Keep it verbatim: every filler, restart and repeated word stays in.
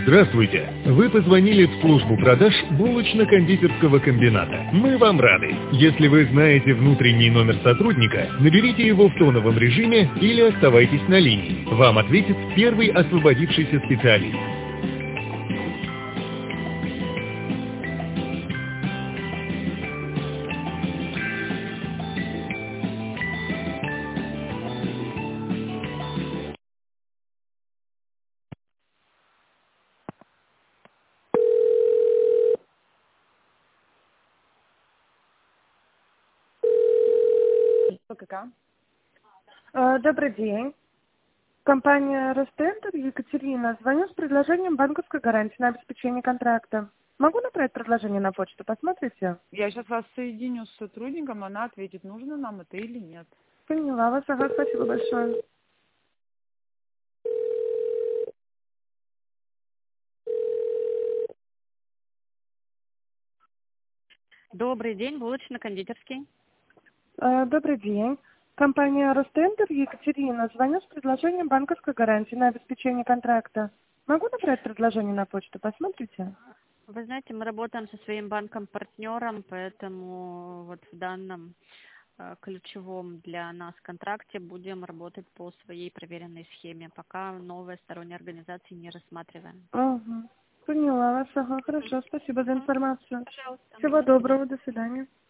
Здравствуйте! Вы позвонили в службу продаж булочно-кондитерского комбината. Мы вам рады. Если вы знаете внутренний номер сотрудника, наберите его в тоновом режиме или оставайтесь на линии. Вам ответит первый освободившийся специалист. ПКК. Э, Добрый день. Компания Ростендер, Екатерина. Звоню с предложением банковской гарантии на обеспечение контракта. Могу направить предложение на почту? Посмотрите. Я сейчас вас соединю с сотрудником, она ответит, нужно нам это или нет. Поняла вас. Ага, спасибо большое. Добрый день, булочно-кондитерский. Э, Добрый день. Компания Ростендер, Екатерина. Звоню с предложением банковской гарантии на обеспечение контракта. Могу направить предложение на почту? Посмотрите. Вы знаете, мы работаем со своим банком-партнером, поэтому вот в данном э, ключевом для нас контракте будем работать по своей проверенной схеме, пока новые сторонние организации не рассматриваем. Ага. Поняла вас. Ага, хорошо. Спасибо за информацию. Пожалуйста. Всего доброго. До свидания.